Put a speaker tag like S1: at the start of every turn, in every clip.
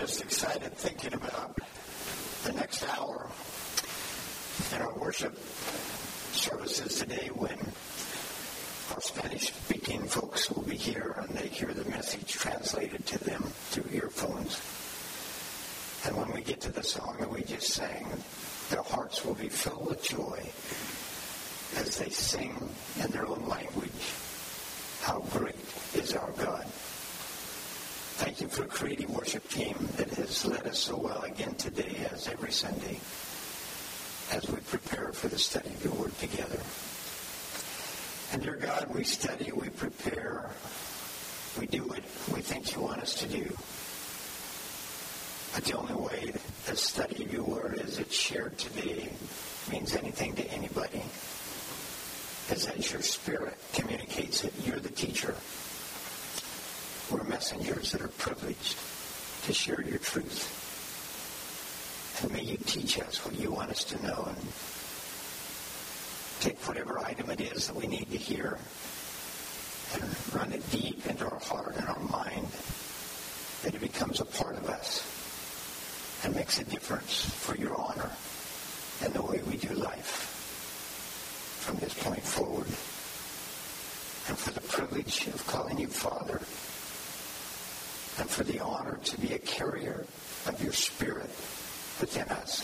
S1: just excited thinking about the next hour in our worship services today when our Spanish-speaking folks will be here and they hear the message translated to them through earphones. And when we get to the song that we just sang, their hearts will be filled with joy as they sing in their own language, "How great is our God." Thank you for the creative worship team that has led us so well again today as every Sunday as we prepare for the study of your word together. And dear God, we study, we prepare, we do what we think you want us to do. But the only way the study of your word as it's shared today means anything to anybody is as your spirit communicates it. You're the teacher. We're messengers that are privileged to share your truth. And may you teach us what you want us to know and take whatever item it is that we need to hear and run it deep into our heart and our mind, that it becomes a part of us and makes a difference for your honor and the way we do life from this point forward. And for the privilege of calling you Father, and for the honor to be a carrier of your Spirit within us,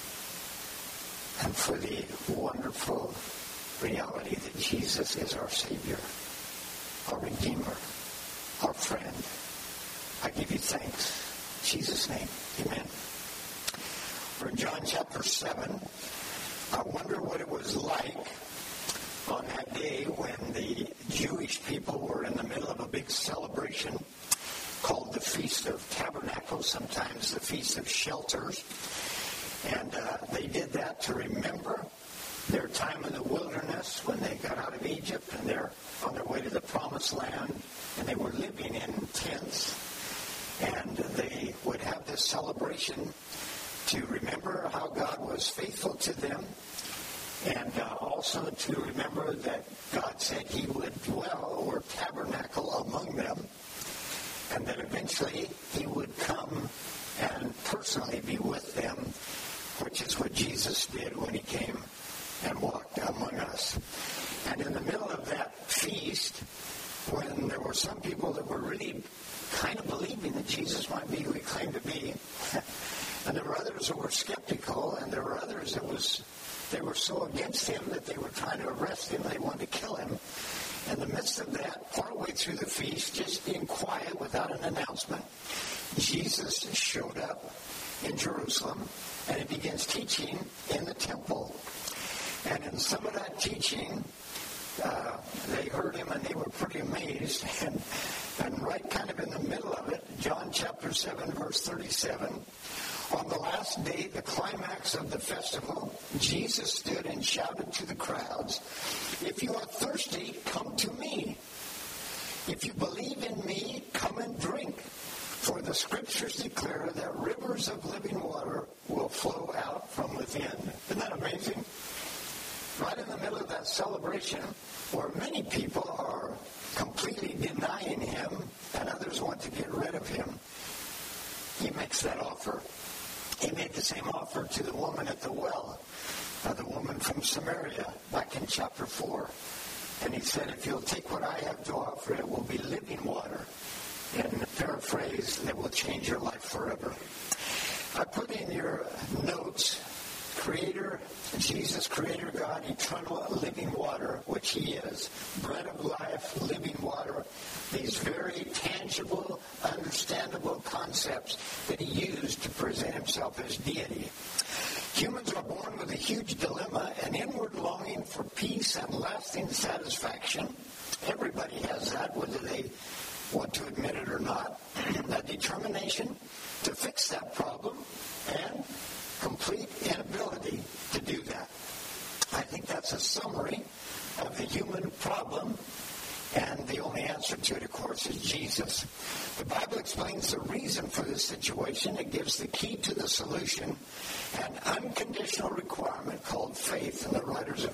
S1: and for the wonderful reality that Jesus is our Savior, our Redeemer, our friend. I give you thanks. In Jesus' name, amen. We're in John chapter 7. I wonder what it was like on that day when the Jewish people were in the middle of a big celebration called the Feast of Tabernacles, sometimes the Feast of Shelters. And they did that to remember their time in the wilderness when they got out of Egypt and they're on their way to the Promised Land, and they were living in tents. And they would have this celebration to remember how God was faithful to them, and also to remember that God said he would dwell or tabernacle among them, and that eventually he would come and personally be with them, which is what Jesus did when he came and walked among us. And in the middle of that feast, when there were some people that were really kind of believing that Jesus might be who he claimed to be, and there were others that were skeptical, and there were others that they were so against him that they were trying to arrest him, they wanted to kill him. In the midst of that, partway through the feast, just being quiet without an announcement, Jesus showed up in Jerusalem, and he begins teaching in the temple. And in some of that teaching, they heard him and they were pretty amazed. And right kind of in the middle of it, John chapter 7, verse 37, on the last day, the climax of the festival, Jesus stood and shouted to the crowds, "If you are thirsty, come to me. If you believe in me, come and drink. For the scriptures declare that rivers of living water will flow out from within." Isn't that amazing? Right in the middle of that celebration, where many people are completely denying him and others want to get rid of him, he makes that offer. He made the same offer to the woman at the well, the woman from Samaria, back in chapter 4. And he said, if you'll take what I have to offer, it will be living water. In paraphrase, that will change your life forever. I put in your notes, Creator, Jesus, Creator God, eternal living water, which he is, bread of life, living water, these very tangible, understandable concepts that he used to present himself as deity. Humans are born with a huge dilemma, an inward longing for peace and lasting satisfaction. Everybody has that, whether they want to admit it or not. A determination to fix that problem and complete inability to do that. I think that's a summary of the human problem, and the only answer to it, of course, is Jesus. The Bible explains the reason for this situation. It gives the key to the solution, an unconditional requirement called faith, and the writer of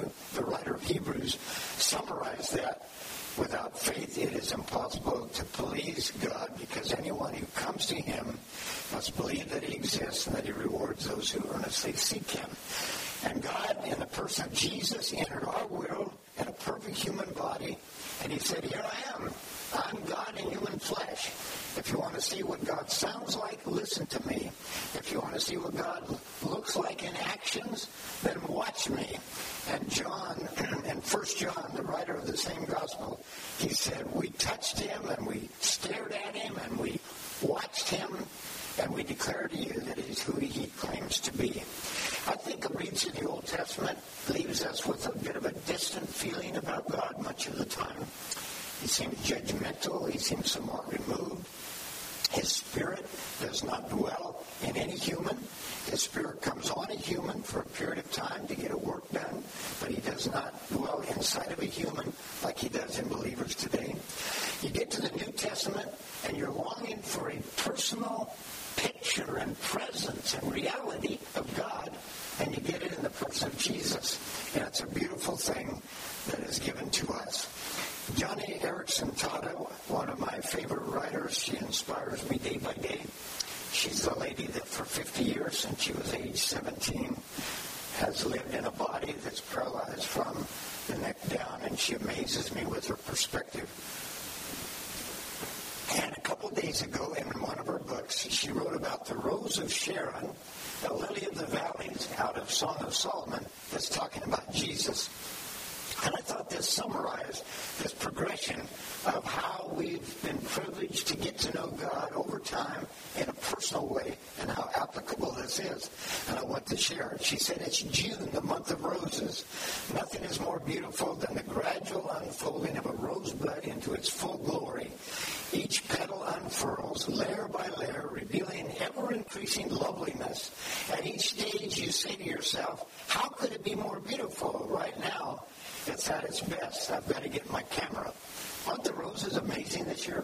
S1: Hebrews summarized that. Without faith, it is impossible to please God, because anyone who comes to him must believe that he exists and that he rewards those who earnestly seek him. And God, in the person of Jesus, entered our world in a perfect human body, and he said, here I am. I'm God in human flesh. If you want to see what God sounds like, listen to me. If you want to see what God looks like in actions, then watch me. And John, in 1 John, the writer of the same gospel, he said, we touched him and we stared at him and we watched him and we declare to you that he's who he claims to be. I think a read through the Old Testament leaves us with a bit of a distant feeling about God much of the time. He seems judgmental. He seems somewhat removed. His spirit does not dwell in any human. His spirit comes on a human for a period of time to get a work done, but he does not dwell inside of a human like he does in believers today. You get to the New Testament, and you're longing for a personal picture and presence and reality of God, and you get it in the person of Jesus. And it's a beautiful thing that is given to us. Joni Eareckson Tada, one of my favorite writers, she inspires me day by day. She's the lady that for 50 years, since she was age 17, has lived in a body that's paralyzed from the neck down, and she amazes me with her perspective. And a couple days ago, in one of her books, she wrote about the Rose of Sharon, the lily of the valleys, out of Song of Solomon, that's talking about Jesus. And I thought this summarized this progression of how we've been privileged to get to know God over time in a personal way and how applicable this is. And I want to share it. She said, it's June, the month of roses. Nothing is more beautiful than the gradual unfolding of a rosebud into its full glory. Each petal unfurls, layer by layer, revealing ever-increasing loveliness. At each stage, you say to yourself, how could it be more beautiful right now? It's at its best. I've got to get my camera. Aren't the roses amazing this year?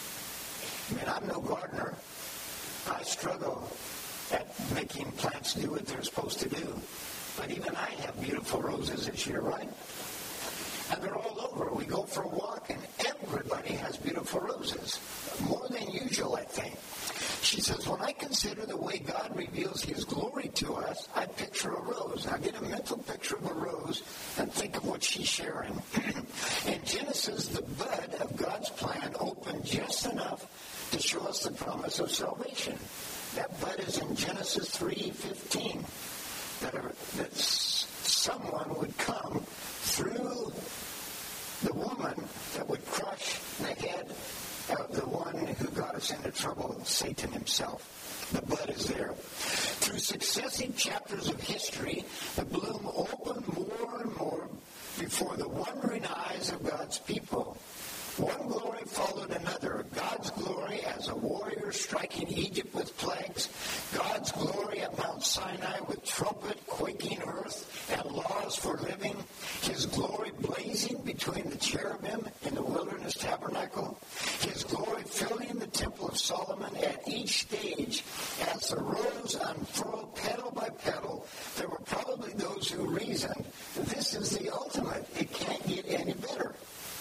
S1: I mean, I'm no gardener. I struggle at making plants do what they're supposed to do. But even I have beautiful roses this year, right? And they're all over. We go for a walk, and everybody has beautiful roses. More than usual, I think. She says, when I consider the way God reveals his glory to us, I picture a rose. I get a mental picture of a rose and think of what she's sharing. In Genesis, the bud of God's plan opened just enough to show us the promise of salvation. That bud is in Genesis 3:15. That someone would come through the woman that would crush the head of the one who got us into trouble, Satan himself. The bud is there. Through successive chapters of history, the bloom opened more and more before the wondering eyes of God's people. One glory followed another. God's glory as a warrior striking Egypt with plagues. God's glory at Mount Sinai with trumpet, quaking earth, and laws for living. His glory blazing between the cherubim in the wilderness tabernacle. His glory filling the temple of Solomon. At each stage, as the rose unfurled petal by petal, there were probably those who reasoned, this is the ultimate. It can't get any better.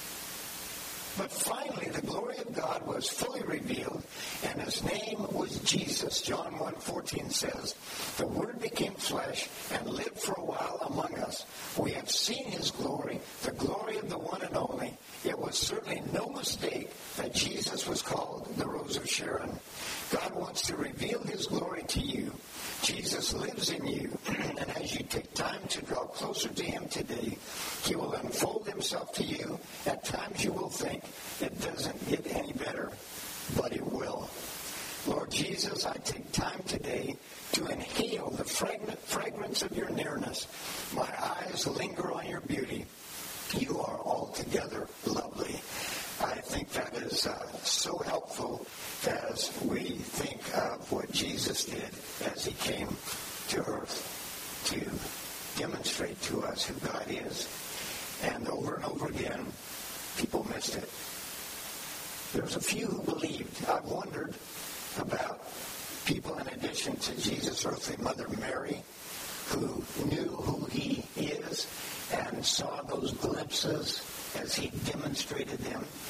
S1: But finally, the glory of God was fully revealed, and his name was Jesus. John 1:14 says, the Word became flesh and lived for a while among us. We have seen his glory, the glory of the one and only. It was certainly no mistake that Jesus was called the Rose of Sharon. God wants to reveal his glory to you. Jesus lives in you, and as you take time to draw closer to him today, he will unfold himself to you. At times you will think it doesn't get any better, but it will. Lord Jesus, I take time today to inhale the fragrance of your nearness. My eyes linger on your beauty. You are altogether lovely. I think that is so helpful as we think of what Jesus did as he came to earth to demonstrate to us who God is. And over again, people missed it. There's a few who believed. I've wondered about people in addition to Jesus' earthly mother, Mary, who knew who he is and saw those glimpses as he demonstrated them.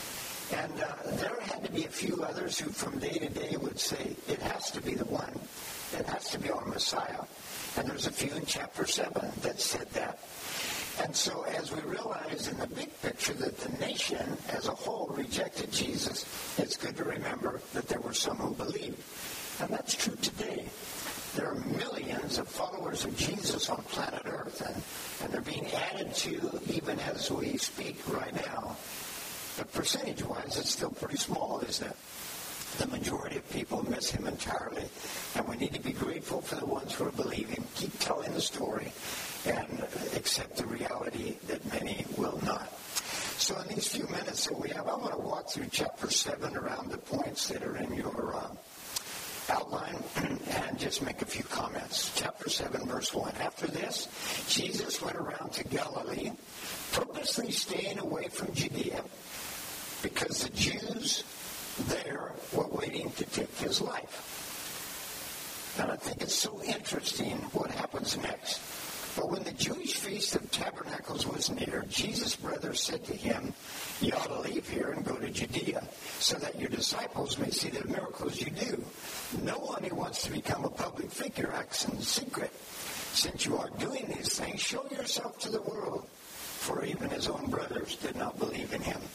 S1: And there had to be a few others who from day to day would say, it has to be the one. It has to be our Messiah. And there's a few in chapter 7 that said that. And so as we realize in the big picture that the nation as a whole rejected Jesus, it's good to remember that there were some who believed. And that's true today. There are millions of followers of Jesus on planet Earth, and they're being added to even as we speak right now. But percentage-wise, it's still pretty small, isn't it? The majority of people miss him entirely. And we need to be grateful for the ones who are believing. Keep telling the story and accept the reality that many will not. So in these few minutes that we have, I'm going to walk through chapter 7 around the points that are in your outline and just make a few comments. Chapter 7, verse 1. After this, Jesus went around to Galilee, purposely staying away from Judea, because the Jews there were waiting to take his life. And I think it's so interesting what happens next. But when the Jewish Feast of Tabernacles was near, Jesus' brothers said to him, you ought to leave here and go to Judea, so that your disciples may see the miracles you do. No one who wants to become a public figure acts in secret. Since you are doing these things, show yourself to the world. For even his own brothers did not believe in him.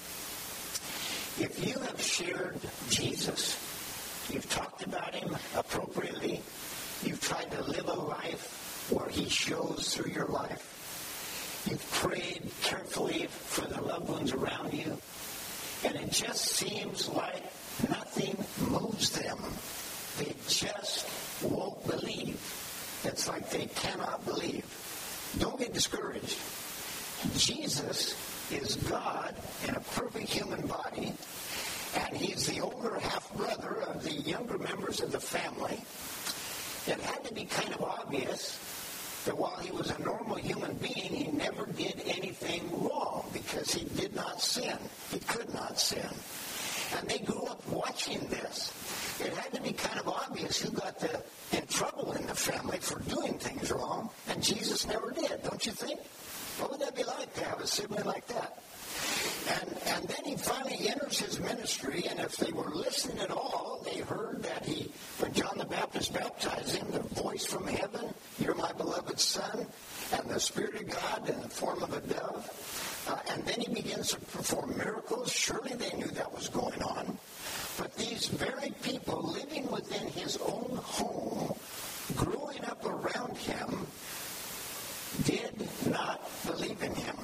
S1: If you have shared Jesus, you've talked about him appropriately, you've tried to live a life where he shows through your life, you've prayed carefully for the loved ones around you, and it just seems like nothing moves them. They just won't believe. It's like they cannot believe. Don't get discouraged. Jesus is God in a perfect human body, and he's the older half-brother of the younger members of the family. It had to be kind of obvious that while he was a normal human being, he never did anything wrong because he did not sin. He could not sin. And they grew up watching this. It had to be kind of obvious who got in trouble in the family for doing things wrong, and Jesus never did, don't you think? What would that be like to have a sibling like that? And then he finally enters his ministry, and if they were listening at all, they heard that when John the Baptist baptized him, the voice from heaven, you're my beloved son, and the Spirit of God in the form of a dove. And then he begins to perform miracles. Surely they knew that was going on. But these very people living within his own home, growing up around him, did not believe in him.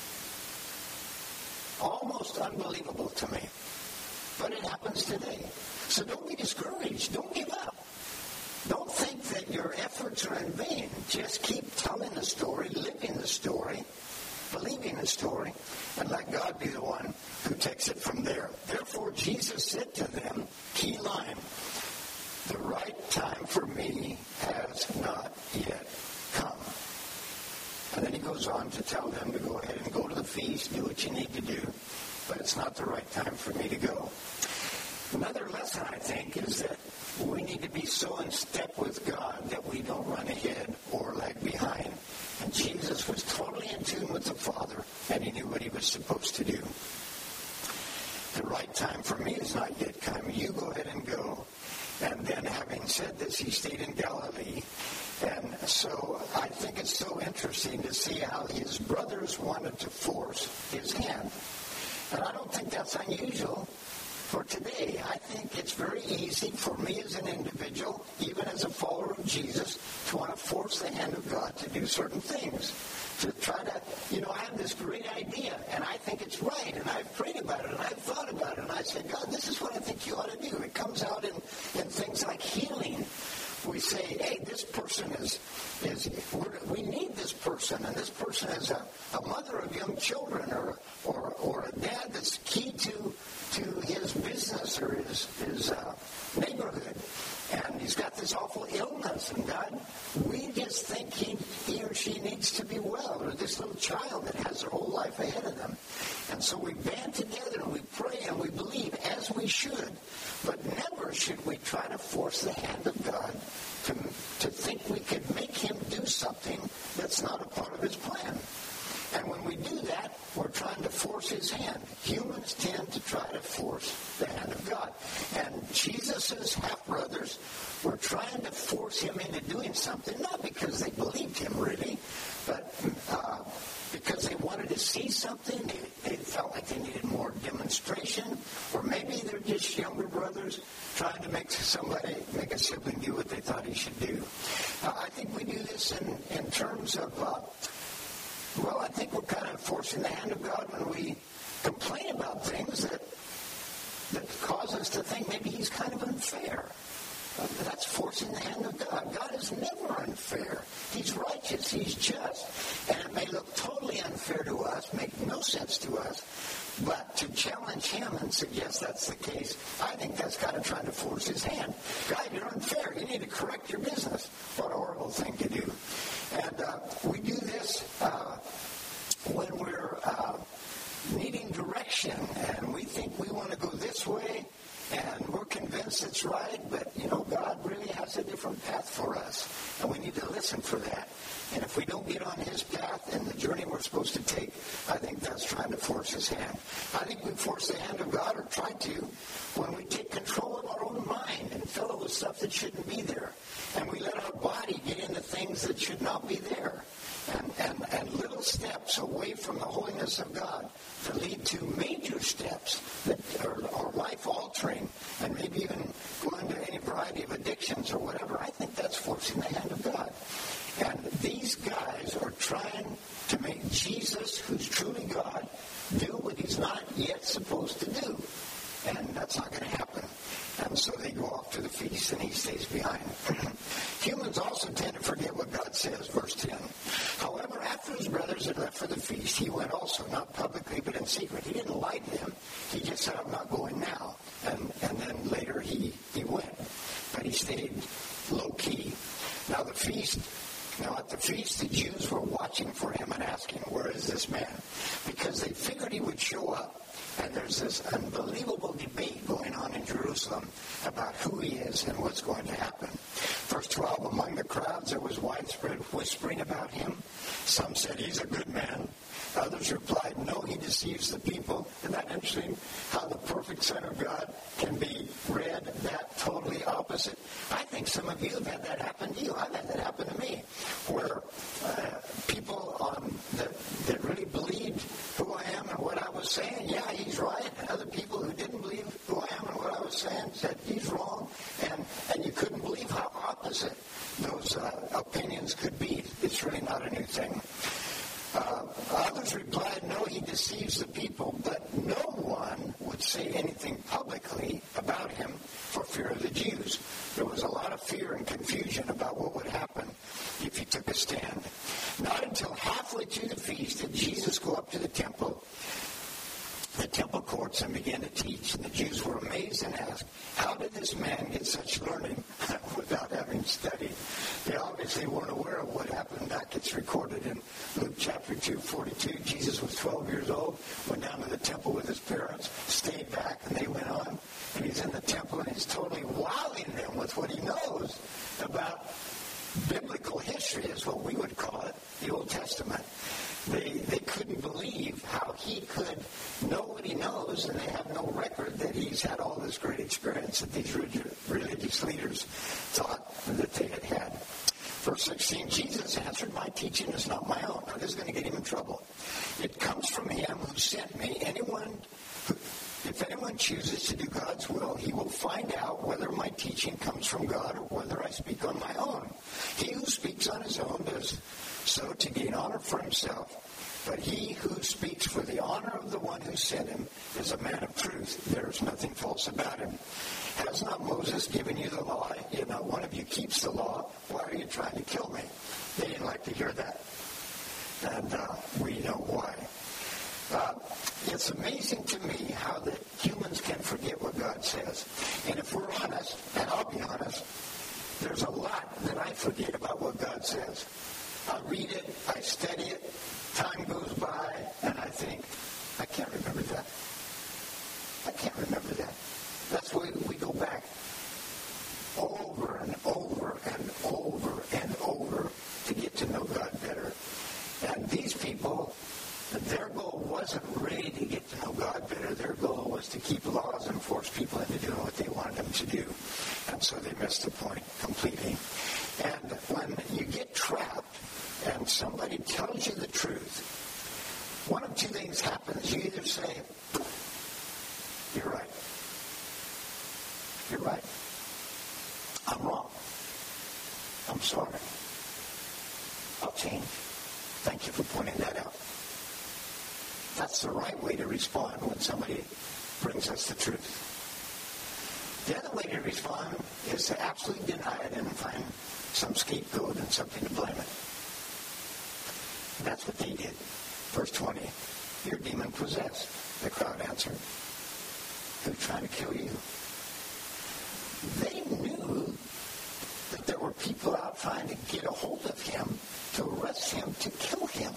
S1: Almost unbelievable to me. But it happens today. So don't be discouraged. Don't give up. Don't think that your efforts are in vain. Just keep telling the story, living the story, believing the story, and let God be the one who takes it from there. Therefore, Jesus said to them, key line, the right time for me has not yet come. And then he goes on to tell them to go ahead and go to the feast, do what you need to do, but it's not the right time for me to go. Another lesson, I think, is that we need to be so in step with God that we don't run ahead or lag behind. And Jesus was totally in tune with the Father, and he knew what he was supposed to do. The right time for me is not yet come. You go ahead and go. And then having said this, he stayed in Galilee. And so I think it's so interesting to see how his brothers wanted to force his hand. And I don't think that's unusual for today. I think it's very easy for me as an individual, even as a follower of Jesus, to want to force the hand of God to do certain things. To try to, I have this great idea, and I think it's right, and I've prayed about it, and I've thought about it, and I said, God, this is what I think you ought to do. It comes out in things like healing. We say, hey, this person we need this person, and this person is a mother of young children, or a dad that's key to his business or his neighborhood, and he's got this awful illness, and God, we just think he or she needs to be well, or this little child that has their whole life ahead of them. And so we band together and we pray and we believe as we should, but never should we try to force the hand of God to think we could make him do something that's not a part of his plan. And when we do that, we're trying to force his hand. Human humans tend to try to force the hand of God. And Jesus' half-brothers were trying to force him into doing something, not because they believed him really, but because they wanted to see something. They felt like they needed more demonstration, or maybe they're just younger brothers trying to make a sibling do what they thought he should do. I think we do this in terms of, I think we're kind of forcing the hand of God when we complain about things that cause us to think maybe he's kind of unfair. That's forcing the hand of God. God is never unfair. He's righteous. He's just. And it may look totally unfair to us, make no sense to us, but to challenge him and suggest that's the case, I think that's kind of trying to force his hand. God, you're unfair. You need to correct your business. What a horrible thing to do. And we do this when we're needing direction, and we think we want to go this way, and we're convinced it's right, but, God really has a different path for us, and we need to listen for that. And if we don't get on his path and the journey we're supposed to take, I think that's trying to force his hand. I think we force the hand of God, or try to, when we take control of our own mind and fill it with stuff that shouldn't be there. And we let our body get into things that should not be there. And little steps away from the holiness of God to lead to major steps that are life-altering, and maybe even go into any variety of addictions or whatever. I think that's forcing the hand of God. And these guys are trying to make Jesus, who's truly God, do what he's not yet supposed to do. And that's not going to happen. And so they go off to the feast, and he stays behind. Humans also tend to forget what God says, verse 10. However, after his brothers had left for the feast, he went also, not publicly, but in secret. He didn't lie to them. He just said, I'm not going now. And then later he went. But he stayed low-key. Now at the feast, the Jews were watching for him and asking, where is this man? Because they figured he would show up. And there's this unbelievable debate going on in Jerusalem about who he is and what's going to happen. Verse 12, among the crowds there was widespread whispering about him. Some said he's a good man. Others replied, no, he deceives the people. Isn't that interesting? How the perfect Son of God can be read that totally opposite. I think some of you have had that happen to you. I've had that happen to me, where people that really believed who I am and what I was saying, yeah, he's right. And other people who didn't believe who I am and what I was saying said he's wrong. And you couldn't believe how opposite those opinions could be. It's really not a new thing. Others replied, no, he deceives the people, but no one would say anything publicly about him for fear of the Jews. There was a lot of fear and confusion about what would happen if he took a stand. Not until halfway through the feast did Jesus go up to the temple courts, and began to teach. And the Jews were amazed and asked, how did this man get such learning without having studied? They obviously weren't aware of what happened back. It's recorded in Luke chapter 2:42. Jesus was 12 years old, went down to the temple with his parents, stayed back, and they went on. And he's in the temple, and he's totally wowing them with what he knows about biblical history, is what we would call it, the Old Testament. They couldn't believe how he could know what he knows, and they have no record that he's had all this great experience that these religious leaders thought that they had had. Verse 16, Jesus answered, my teaching is not my own. Now, this is going to get him in trouble. It comes from him who sent me. If anyone chooses to do God's will, he will find out whether my teaching comes from God or whether I speak on my own. He who speaks on his own does so to gain honor for himself. But he who speaks for the honor of the one who sent him is a man of truth. There is nothing false about him. Has not Moses given you the law? Yet not one of you keeps the law. Why are you trying to kill me? They didn't like to hear that. And we know why. It's amazing to me how that humans can forget what God says. And if we're honest, and I'll be honest, there's a lot that I forget about what God says. I read it, I study it, time goes by, and I think, I can't remember that. I can't remember that. That's why we go back over and over and over and over to get to know God better. And these people, their goal wasn't really to get to know God better. Their And so they missed the point completely. And when you get trapped and somebody tells you the truth, one of two things happens. You either say, you're right. You're right. I'm wrong. I'm sorry. I'll change. Thank you for pointing that out. That's the right way to respond when somebody brings us the truth. The other way to respond is to absolutely deny it and find some scapegoat and something to blame it. That's what they did. Verse 20, you're demon-possessed. The crowd answered, who's trying to kill you? They knew that there were people out trying to get a hold of him, to arrest him, to kill him.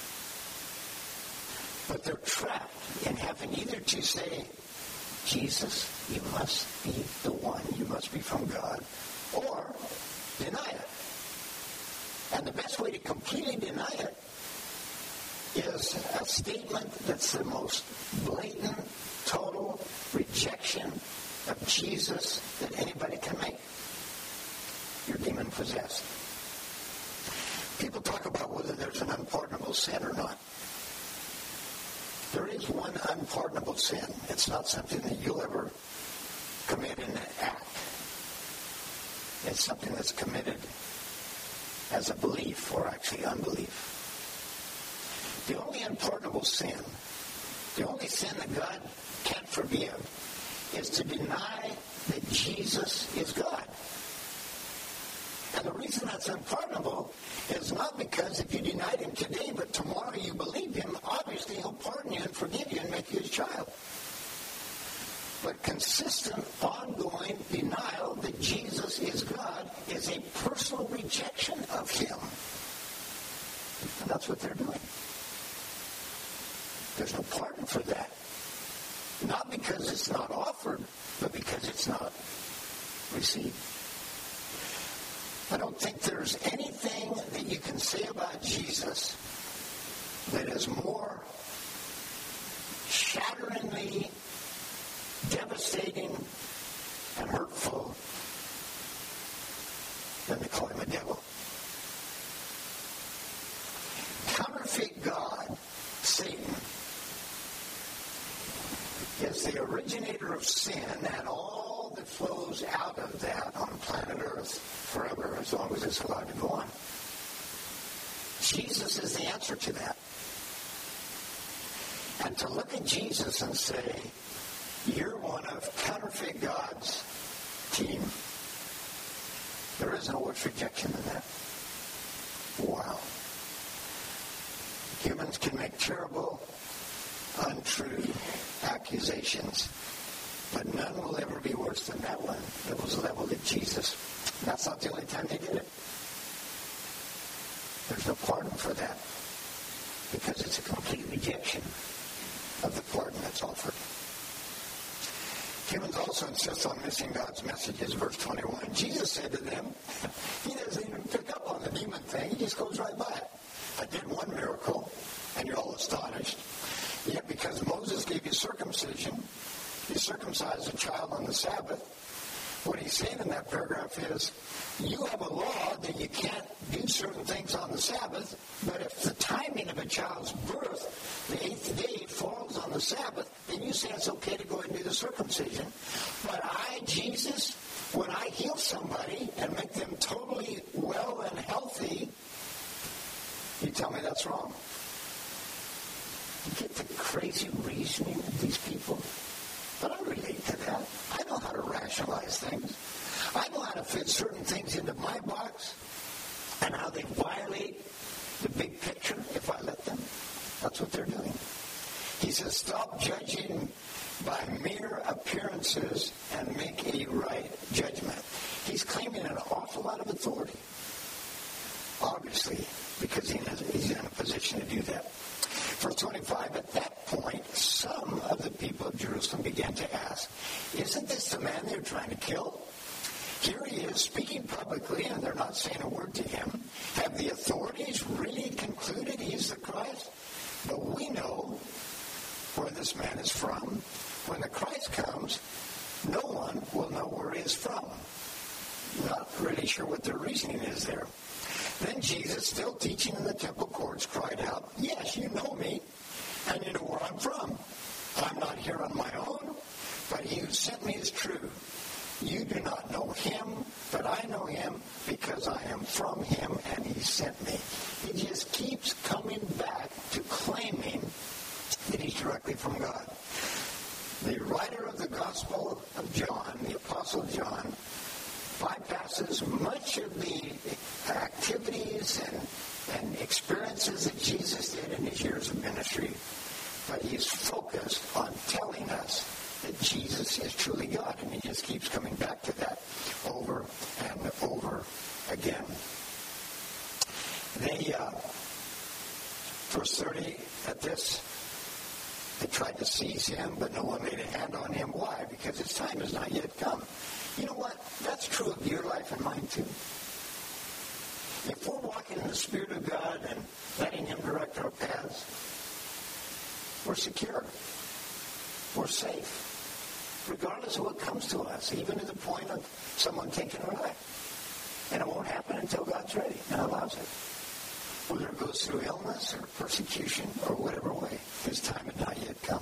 S1: But they're trapped in having either to say, Jesus, you must be the one, you must be from God, or deny it. And the best way to completely deny it is a statement that's the most blatant, total rejection of Jesus that anybody can make. You're demon-possessed. People talk about whether there's an unpardonable sin or not. There is one unpardonable sin. It's not something that you'll ever commit in an act. It's something that's committed as a belief or actually unbelief. The only unpardonable sin, the only sin that God can't forgive, is to deny that Jesus is God. And the reason that's unpardonable is not because if you denied him today, but tomorrow you believe him, obviously he'll pardon you and forgive you and make you his child. But consistent, ongoing denial that Jesus is God is a personal rejection of him. And that's what they're doing. There's no pardon for that. Not because it's not offered, but because it's not received. I don't think there's anything that you can say about Jesus that is more shatteringly devastating and hurtful than to call him a devil. Counterfeit God, Satan, is the originator of sin and all that flows out of that on planet Earth forever, as long as it's allowed to go on. Jesus is the answer to that. And to look at Jesus and say, you're one of counterfeit God's team, there is no worse rejection than that. Wow. Humans can make terrible, untrue accusations, but none will ever be worse than that one that was leveled at Jesus. And that's not the only time they did it. There's no pardon for that because it's a complete rejection of the pardon that's offered. Humans also insist on missing God's messages. Verse 21, Jesus said to them, he doesn't even pick up on the demon thing. He just goes right by it. I did one miracle, and you're all astonished. Yet because Moses gave you circumcision, you circumcised a child on the Sabbath. What he's saying in that paragraph is, you have a law that you can't do certain things on the Sabbath, but if the timing of a child's birth, the 8th day, falls on the Sabbath, then you say it's okay to go ahead and do the circumcision. But I, Jesus, when I heal somebody and make them totally well and healthy, you tell me that's wrong. You get the crazy reasoning of these people. But I relate to that. I know how to rationalize things. I know how to fit certain things into my box and how they violate the big picture if I let them. That's what they're doing. He says, stop judging by mere appearances and make a right judgment. He's claiming an awful lot of authority, obviously, because he's in a position to do that. Verse 25, at that point, some of the people of Jerusalem began to ask, isn't this the man they're trying to kill? Here he is speaking publicly, and they're not saying a word to him. Have the authorities really concluded he's the Christ? But we know where this man is from. When the Christ comes, no one will know where he is from. Not really sure what their reasoning is there. Then Jesus, still teaching in the temple courts, cried out, "Yes, you know me, and you know where I'm from. I'm not here on my own, but he who sent me is true. You do not know him, but I know him because I am from him and he sent me." He just keeps coming back to claiming that he's directly from God. The writer of the Gospel of John, the Apostle John, bypasses much of the activities and experiences that Jesus did in his years of ministry, but he's focused on telling us that Jesus is truly God, and he just keeps coming back to that over and over again. They, verse 30, at this, they tried to seize him, but no one laid a hand on him. Why? Because his time has not yet come. You know what? That's true of your life and mine too. If we're walking in the Spirit of God and letting him direct our paths, we're secure. We're safe. Regardless of what comes to us, even to the point of someone taking our life. And it won't happen until God's ready and allows it. Whether it goes through illness or persecution or whatever way, his time had not yet come.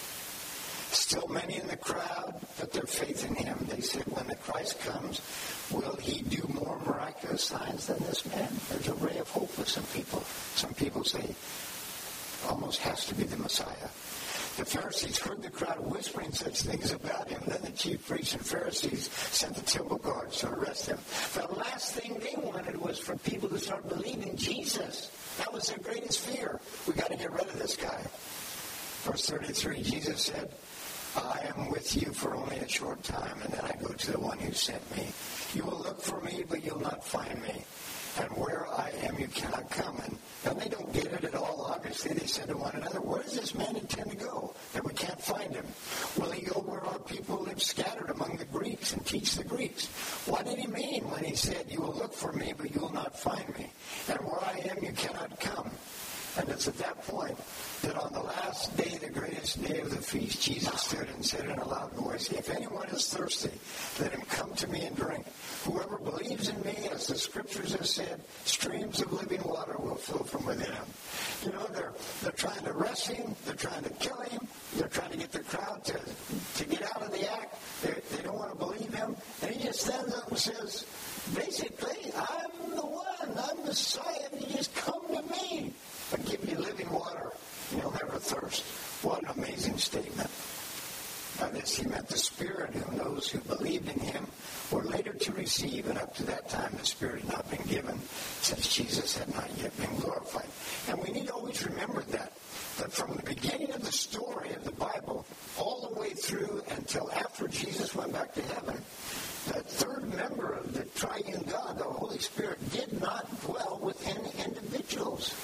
S1: Still many in the crowd put their faith in him. They said, when the Christ comes, will he do more miraculous signs than this man? There's a ray of hope with some people. Some people say, almost has to be the Messiah. The Pharisees heard the crowd whispering such things about him. Then the chief priests and Pharisees sent the temple guards to arrest him. The last thing they wanted was for people to start believing Jesus. That was their greatest fear. We got to get rid of this guy. Verse 33, Jesus said, I am with you for only a short time, and then I go to the one who sent me. You will look for me, but you'll not find me. And where I am, you cannot come. And they don't get it at all, obviously. They said to one another, where does this man intend to go, that we can't find him? Will he go where our people live scattered among the Greeks and teach the Greeks? What did he mean when he said, you will look for me, but you will not find me? And where I am, you cannot come. And it's at that point that on the last day, the greatest day of the feast, Jesus stood and said in a loud voice, if anyone is thirsty, let him come to me and drink. Whoever believes in me, as the scriptures have said, streams of living water will flow from within him. You know, they're trying to arrest him. They're trying to kill him. They're trying to get the crowd to get out of the act. They don't want to believe him. And he just stands up and says, basically, I'm the one. I'm Messiah. You just come to me. I give you living water, and you'll never thirst. What an amazing statement. By this he meant the Spirit, whom those who believed in him were later to receive, and up to that time the Spirit had not been given, since Jesus had not yet been glorified. And we need to always remember that from the beginning of the story of the Bible, all the way through until after Jesus went back to heaven, the third member of the triune God, the Holy Spirit, did not dwell within individuals.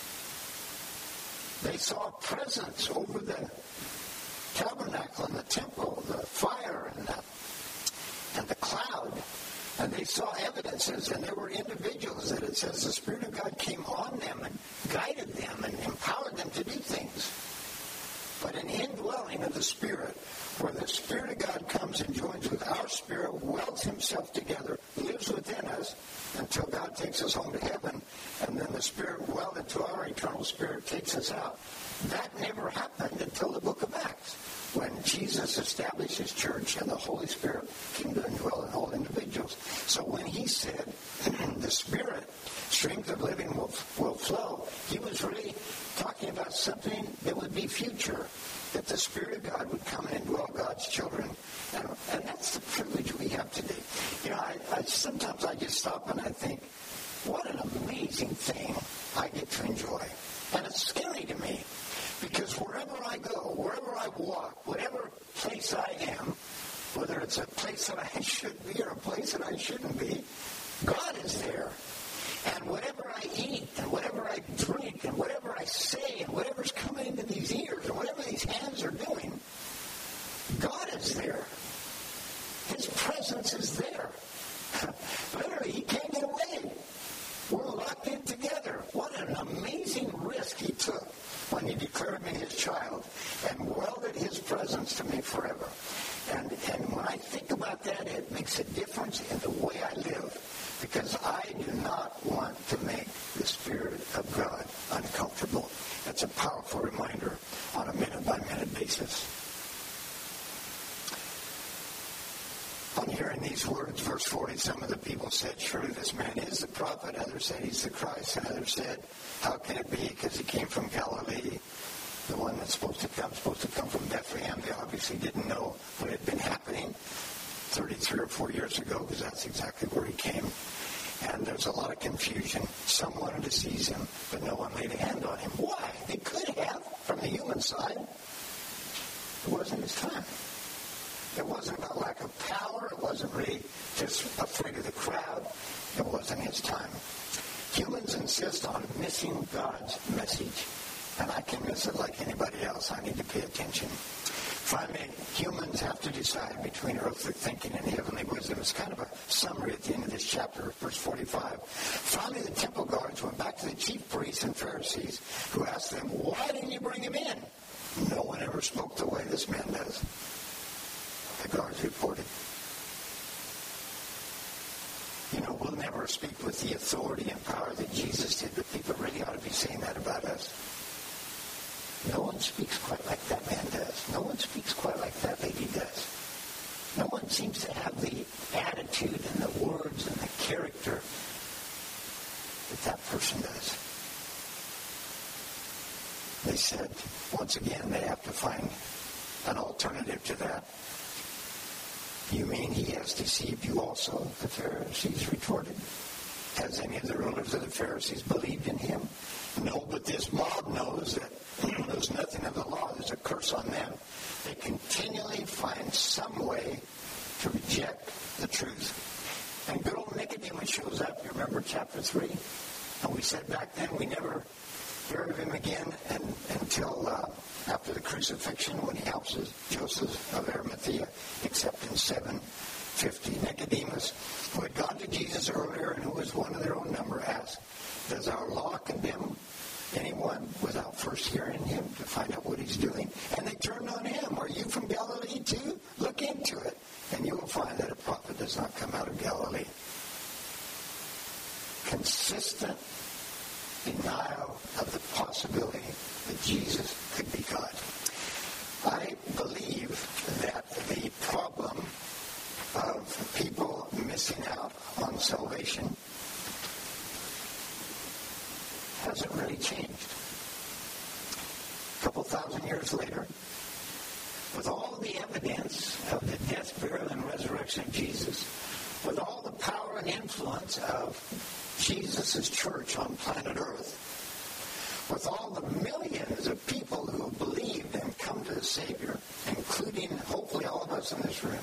S1: They saw a presence over the tabernacle and the temple, the fire and the cloud. And they saw evidences, and there were individuals that it says the Spirit of God came on them and guided them and empowered them to do things. But an indwelling of the Spirit, where the Spirit of God comes and joins with our spirit, welds himself together, lives within us until God takes us home to heaven, and then the Spirit welded to our eternal spirit takes us out. That never happened until the book of Acts, when Jesus established his church and the Holy Spirit came to indwell in all individuals. So when he said, the Spirit, streams of living will flow, he was really talking about something that would be future, that the Spirit of God would come and indwell God's children. And that's the privilege we have today. You know, sometimes I just stop and I think, what an amazing thing I get to enjoy. And it's scary to me, because wherever I go, wherever I walk, whatever place I am, whether it's a place that I should be or a place that I shouldn't be, God is there. And whatever I eat and whatever I drink and whatever I say and whatever's coming into these ears and whatever these hands are doing, God is there. His presence is there. Literally, he can't get away. We're locked in together. What an amazing risk he took when he declared me his child and welded his presence to me forever. And when I think about that, it makes a difference in the way I find these words, verse 40, some of the people said, surely this man is the prophet. Others said he's the Christ. And others said, how can it be? Because he came from Galilee. The one that's supposed to come from Bethlehem. They obviously didn't know what had been happening 33 or 4 years ago, because that's exactly where he came. And there's a lot of confusion. Some wanted to seize him, but no one laid a hand on him. Why? They could have, from the human side. It wasn't his time. It wasn't about lack of power. It wasn't really just afraid of the crowd. It wasn't his time. Humans insist on missing God's message. And I can miss it like anybody else. I need to pay attention. Finally, humans have to decide between earthly thinking and heavenly wisdom. It's kind of a summary at the end of this chapter, verse 45. Finally, the temple guards went back to the chief priests and Pharisees, who asked them, why didn't you bring him in? No one ever spoke the way this man does. The guards reported. You know, we'll never speak with the authority and power that Jesus did, but people really ought to be saying that about us. No one speaks quite like that man does. No one speaks quite like that lady does. No one seems to have the attitude and the words and the character that that person does. They said, once again, they have to find an alternative to that. You mean he has deceived you also? The Pharisees retorted. Has any of the rulers of the Pharisees believed in him? No, but this mob knows that there's nothing of the law. There's a curse on them. They continually find some way to reject the truth. And good old Nicodemus shows up. You remember chapter 3? And we said back then we never hear of him again until after the crucifixion, when he helps Joseph of Arimathea, except in 750. Nicodemus, who had gone to Jesus earlier and who was one of their own number, asked, does our law condemn anyone without first hearing him to find out what he's doing? And they turned on him. Are you from Galilee too? Look into it, and you will find that a prophet does not come out of Galilee. Consistent denial of the possibility that Jesus could be God. I believe that the problem of people missing out on salvation hasn't really changed. A couple thousand years later, with all the evidence of the death, burial, and resurrection of Jesus, with all the power and influence of Jesus' church on planet Earth, with all the millions of people who have believed and come to the Savior, including hopefully all of us in this room,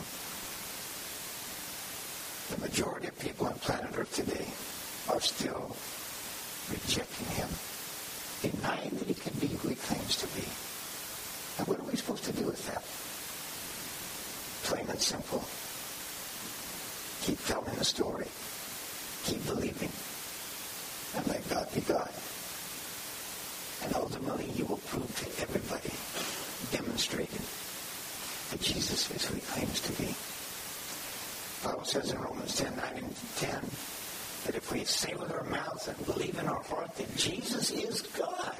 S1: the majority of people on planet Earth today are still rejecting him, denying that he can be who he claims to be. And what are we supposed to do with that? Plain and simple. Keep telling the story. Keep believing. And let God be God. And ultimately, he will prove to everybody, demonstrated, that Jesus is who he claims to be. The Bible says in Romans 10:9 and 10, that if we say with our mouth and believe in our heart that Jesus is God,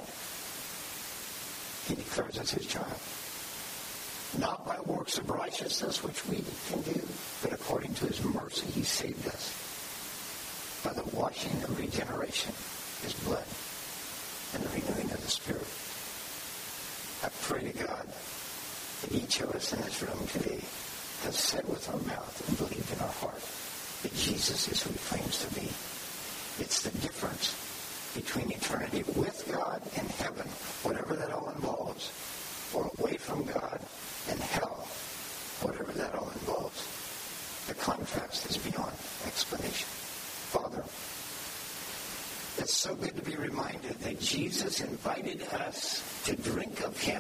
S1: he declares us his child. Not by works of righteousness which we can do, but according to his mercy he saved us by the washing and regeneration of his blood and the renewing of the Spirit. I pray to God that each of us in this room today has said with our mouth and believed in our heart that Jesus is who he claims to be. It's the difference between eternity with God and heaven, whatever that all involves, or away from God and hell, whatever that all involves. The contrast is beyond explanation. Father, it's so good to be reminded that Jesus invited us to drink of him.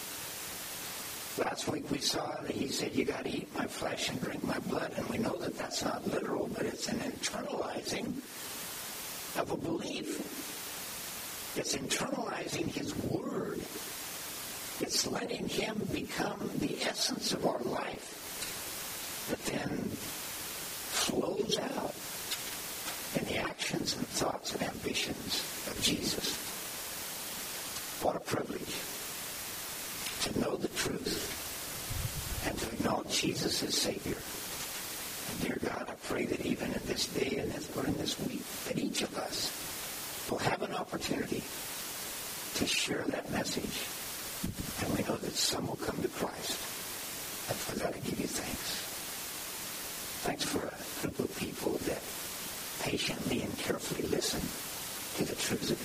S1: Last week we saw that he said, you got to eat my flesh and drink my blood. And we know that that's not literal, but it's an internalizing of a belief. It's internalizing his word. It's letting him become the essence of our life that then flows out in the actions and thoughts and ambitions of Jesus. What a privilege to know the truth and to acknowledge Jesus as Savior. And dear pray that even in this day and in this week, that each of us will have an opportunity to share that message. And we know that some will come to Christ. And for that, I give you thanks. Thanks for a group of people that patiently and carefully listen to the truths of